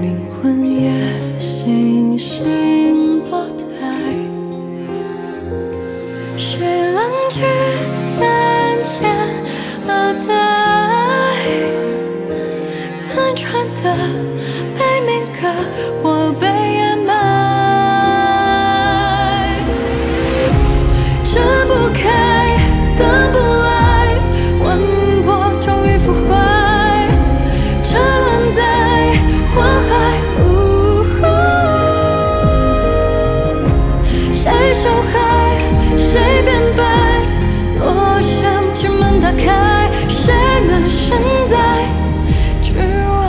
灵魂也星星作态，谁浪掷3000了代，残喘的悲鸣歌，我被掩埋，睁不开，等不来，魂魄终于腐坏，沉沦在火海。谁受害，谁变白，落响之门打开，谁能身在局外？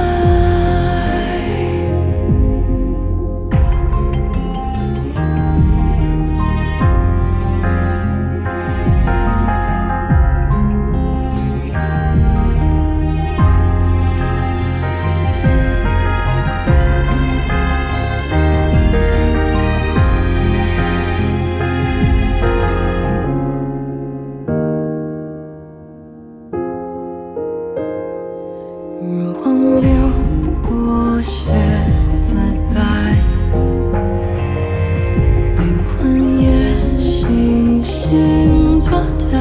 若荒流过血自白，灵魂也星星作态，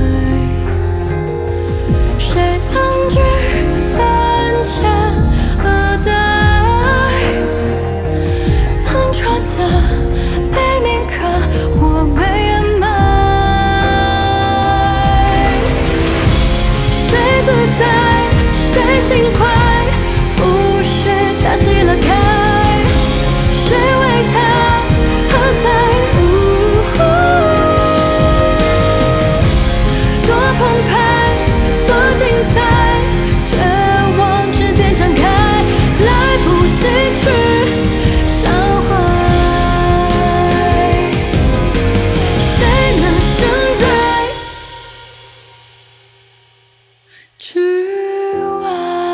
谁浪掷3000了代，残喘的悲鸣歌，我被掩埋，谁自在，谁轻快，浮世大戏拉开，谁为他喝彩？多澎湃，多精彩，绝望之巅展开，来不及去伤怀，谁能身在局外？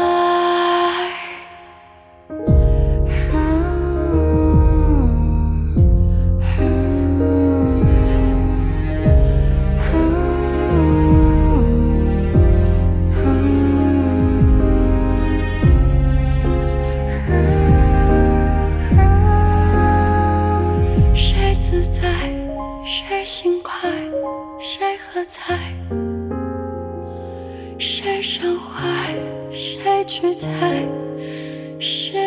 谁自在，谁轻快，谁喝彩，谁伤怀，谁去猜，谁